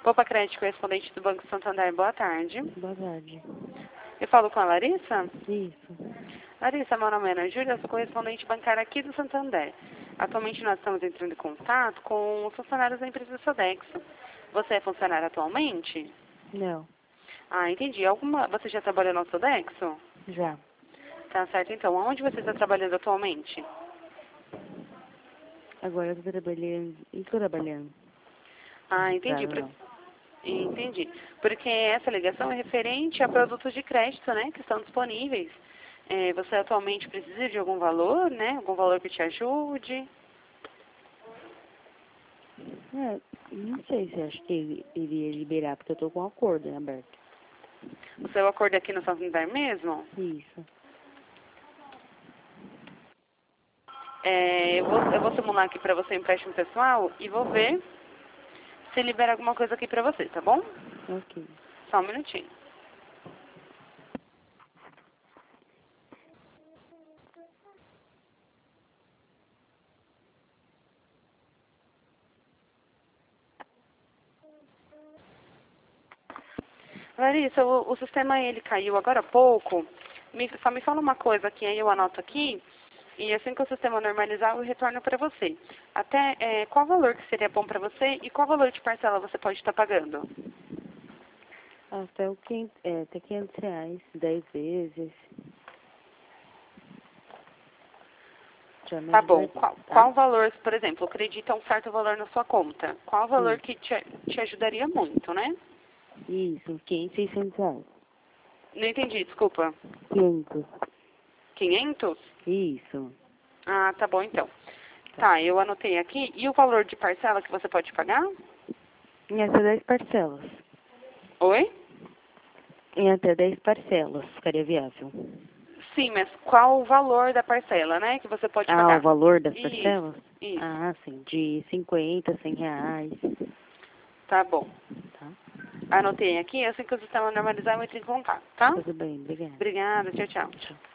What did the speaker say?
Copa Crédito, correspondente do Banco Santander, boa tarde. Boa tarde. Eu falo com a Larissa? Isso. Larissa, meu nome é Ana Júlia, eu sou correspondente bancária aqui do Santander. Atualmente nós estamos entrando em contato com os funcionários da empresa Sodexo. Você é funcionário atualmente? Não. Ah, entendi. Você já trabalhou no Sodexo? Já. Tá certo, então. Onde você está trabalhando atualmente? Agora eu tô trabalhando. Estou trabalhando. Ah, entendi. Claro, não. Entendi. Porque essa ligação é referente a produtos de crédito, né, que estão disponíveis. Você atualmente precisa de algum valor, né? Algum valor que te ajude? Não sei se acho que ele iria liberar, porque eu tô com um acordo em aberto. O seu acordo aqui no Santander mesmo? Isso. Eu vou simular aqui para você um empréstimo pessoal e vou ver se libera alguma coisa aqui para você, tá bom? Ok. Só um minutinho. Larissa, o sistema ele caiu agora há pouco. Só me fala uma coisa que aí eu anoto aqui. E assim que o sistema normalizar, eu retorno para você. Qual valor que seria bom para você e qual valor de parcela você pode estar pagando? Até R$ 500, 10 vezes. Já me Tá bom. ajudaria, Qual tá? valor, por exemplo, acredita um certo valor na sua conta? Qual valor Sim. que te ajudaria muito, né? Isso, 500, R$ 600. Não entendi, desculpa. 500. 500? Isso. Ah, tá bom então. Tá. Tá, eu anotei aqui. E o valor de parcela que você pode pagar? Em até 10 parcelas. Oi? Em até 10 parcelas ficaria viável. Sim, mas qual o valor da parcela, né, que você pode Ah, o pagar? valor das Isso, parcelas? isso. Ah, sim, de 50, R$ 100, Tá bom. tá? Anotei aqui, assim que o sistema normalizar, eu entro em contato, tá? Tudo bem, obrigada. Obrigada, tchau, tchau. Tchau.